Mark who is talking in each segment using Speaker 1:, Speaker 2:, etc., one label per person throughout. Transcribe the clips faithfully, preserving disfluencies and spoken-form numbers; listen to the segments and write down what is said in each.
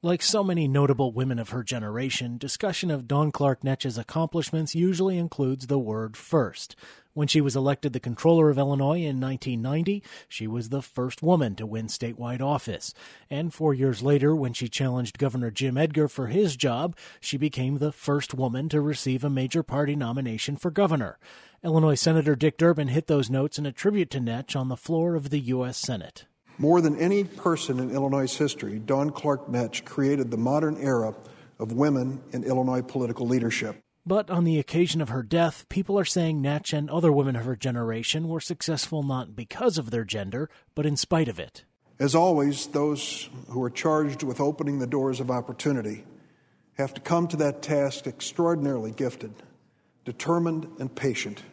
Speaker 1: Like so many notable women of her generation, discussion of Dawn Clark Netsch's accomplishments usually includes the word first. When she was elected the Comptroller of Illinois in nineteen ninety, she was the first woman to win statewide office. And four years later, when she challenged Governor Jim Edgar for his job, she became the first woman to receive a major party nomination for governor. Illinois Senator Dick Durbin hit those notes in a tribute to Netsch on the floor of the U S Senate.
Speaker 2: More than any person in Illinois' history, Dawn Clark Netsch created the modern era of women in Illinois political leadership.
Speaker 1: But on the occasion of her death, people are saying Netsch and other women of her generation were successful not because of their gender, but in spite of it.
Speaker 2: As always, those who are charged with opening the doors of opportunity have to come to that task extraordinarily gifted, determined, and patient.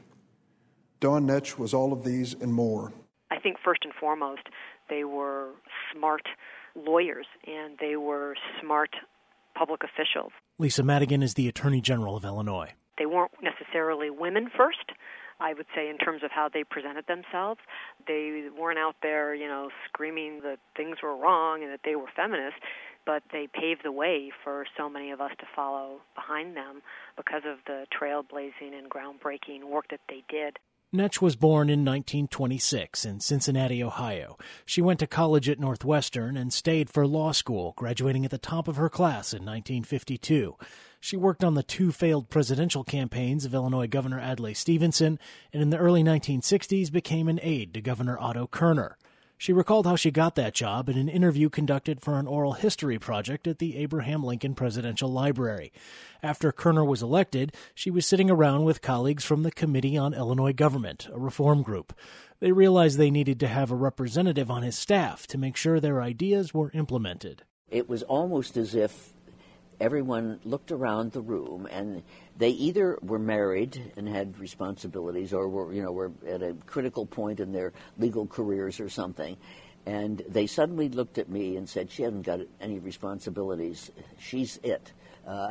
Speaker 2: Dawn Netsch was all of these and more.
Speaker 3: I think first and foremost, they were smart lawyers and they were smart public officials.
Speaker 1: Lisa Madigan is the Attorney General of Illinois.
Speaker 3: They weren't necessarily women first, I would say, in terms of how they presented themselves. They weren't out there, you know, screaming that things were wrong and that they were feminists, but they paved the way for so many of us to follow behind them because of the trailblazing and groundbreaking work that they did.
Speaker 1: Netsch was born in nineteen twenty-six in Cincinnati, Ohio. She went to college at Northwestern and stayed for law school, graduating at the top of her class in nineteen fifty-two. She worked on the two failed presidential campaigns of Illinois Governor Adlai Stevenson, and in the early nineteen sixties became an aide to Governor Otto Kerner. She recalled how she got that job in an interview conducted for an oral history project at the Abraham Lincoln Presidential Library. After Kerner was elected, she was sitting around with colleagues from the Committee on Illinois Government, a reform group. They realized they needed to have a representative on his staff to make sure their ideas were implemented.
Speaker 4: It was almost as if everyone looked around the room and they either were married and had responsibilities or were, you know, were at a critical point in their legal careers or something. And they suddenly looked at me and said, she hasn't got any responsibilities. She's it. Uh,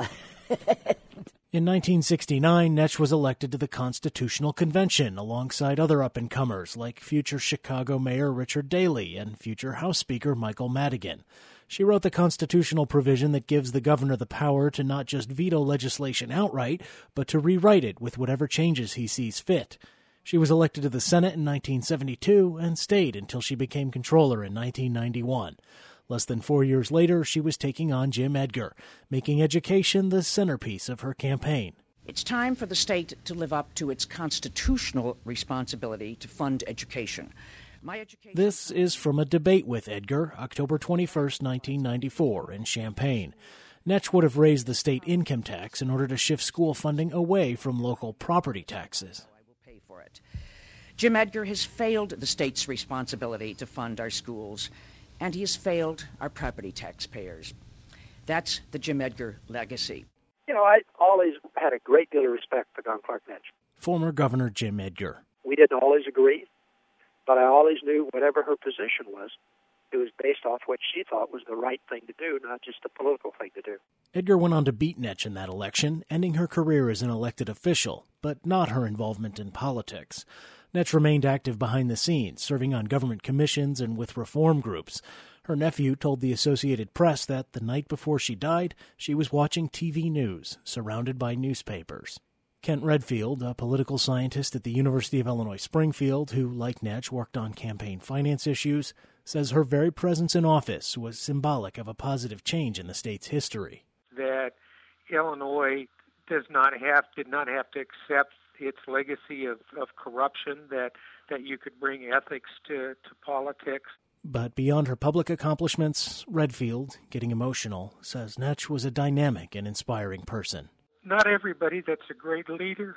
Speaker 1: In nineteen sixty-nine, Netsch was elected to the Constitutional Convention alongside other up-and-comers like future Chicago Mayor Richard Daley and future House Speaker Michael Madigan. She wrote the constitutional provision that gives the governor the power to not just veto legislation outright, but to rewrite it with whatever changes he sees fit. She was elected to the Senate in nineteen seventy-two and stayed until she became comptroller in nineteen ninety-one. Less than four years later, she was taking on Jim Edgar, making education the centerpiece of her campaign.
Speaker 5: It's time for the state to live up to its constitutional responsibility to fund education. My education...
Speaker 1: This is from a debate with Edgar, October twenty-first, nineteen ninety-four, in Champaign. Netsch would have raised the state income tax in order to shift school funding away from local property taxes.
Speaker 5: I will pay for it. Jim Edgar has failed the state's responsibility to fund our schools, and he has failed our property taxpayers. That's the Jim Edgar legacy.
Speaker 6: You know, I always had a great deal of respect for Dawn Clark Netsch.
Speaker 1: Former Governor Jim Edgar.
Speaker 6: We didn't always agree, but I always knew whatever her position was, it was based off what she thought was the right thing to do, not just the political thing to do.
Speaker 1: Edgar went on to beat Netsch in that election, ending her career as an elected official, but not her involvement in politics. Netsch remained active behind the scenes, serving on government commissions and with reform groups. Her nephew told the Associated Press that the night before she died, she was watching T V news, surrounded by newspapers. Kent Redfield, a political scientist at the University of Illinois Springfield, who, like Netsch, worked on campaign finance issues, says her very presence in office was symbolic of a positive change in the state's history.
Speaker 7: That Illinois does not have did not have to accept its legacy of, of corruption, that, that you could bring ethics to, to politics.
Speaker 1: But beyond her public accomplishments, Redfield, getting emotional, says Netsch was a dynamic and inspiring person.
Speaker 7: Not everybody that's a great leader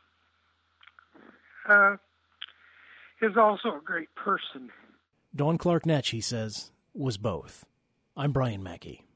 Speaker 7: uh, is also a great person.
Speaker 1: Dawn Clark Netsch, he says, was both. I'm Brian Mackey.